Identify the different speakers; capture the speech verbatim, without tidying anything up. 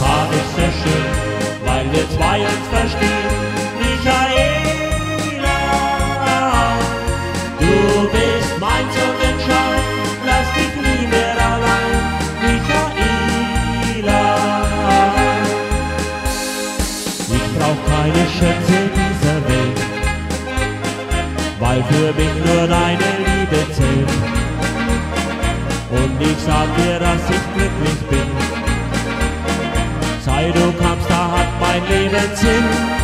Speaker 1: Tag ist sehr schön, weil wir zwei uns verstehen. Michaela, du bist mein Sonnenschein, lass dich nie mehr allein. Michaela, ich brauch keine Schätze dieser Welt, weil für mich nur deine Liebe zählt. Und ich sag dir, dass ich glücklich bin. Seit du kamst, da hat mein Leben Sinn.